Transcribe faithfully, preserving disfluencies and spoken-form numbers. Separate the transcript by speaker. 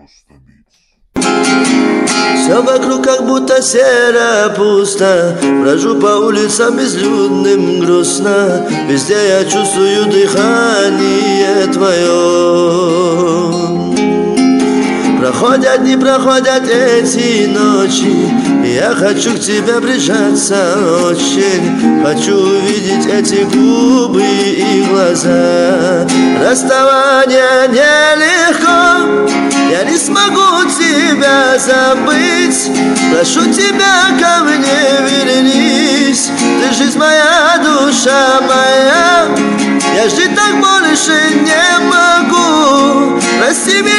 Speaker 1: Все вокруг как будто серо, пусто. Брожу по улицам безлюдным, грустно. Везде я чувствую дыхание твое. Проходят дни, проходят эти ночи, и я хочу к тебе прижаться очень. Хочу увидеть эти губы и глаза. Расставание нелегко, я не смогу тебя забыть. Прошу тебя, ко мне вернись. Ты жизнь моя, душа моя. Я жить так больше не могу. Прости меня.